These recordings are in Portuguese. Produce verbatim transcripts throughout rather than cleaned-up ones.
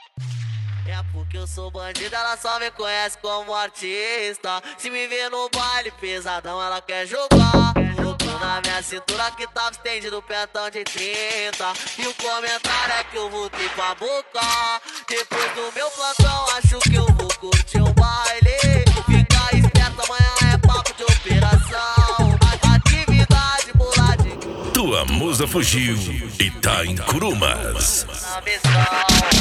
É porque eu sou bandido, ela só me conhece como artista. Se me vê no baile pesadão, ela quer jogar. Eu tô na minha cintura que tava estendido, pentão de trinta. E o comentário é que eu voltei pra boca. Depois do meu plantão, acho que eu vou curtir um baile. Fica esperto, amanhã é papo de operação. Atividade boladinha. Tua musa fugiu e tá em Curumas. Na missão.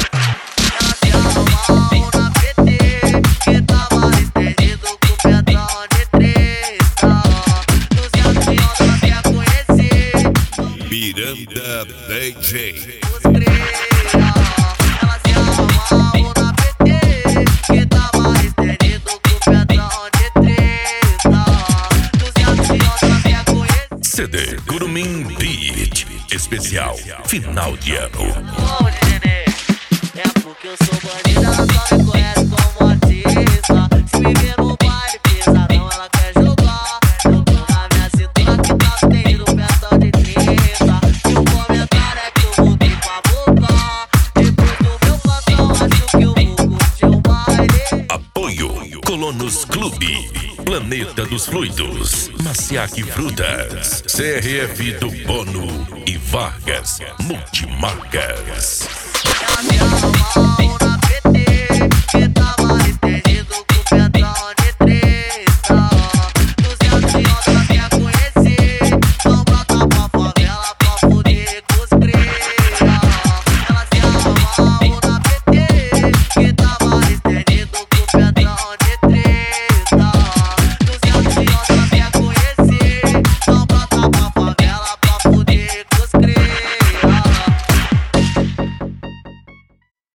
Na P T, que tava estendido com o pentão de treta. duzentos e onze ela quer conhecer. Miranda D J. Os cria, ela se arrumou na P T, que tava estendido com o pentão de treta. duzentos e onze ela quer conhecer. C D Curumim Beat especial final de ano. É porque eu sou bandido, ela só me conhece como artista. Se me vê no baile pesadão, ela quer jogar. Eu tô na minha cintura que tá estendido, pentão de trinta. E o comentário é que eu voltei pra boca. Depois do meu plantão, acho que eu vou curtir um baile. Apoio Colonos Clube, Planeta dos Fluidos, Maciac Frutas, C R F do Bono e Vargas Multimarcas.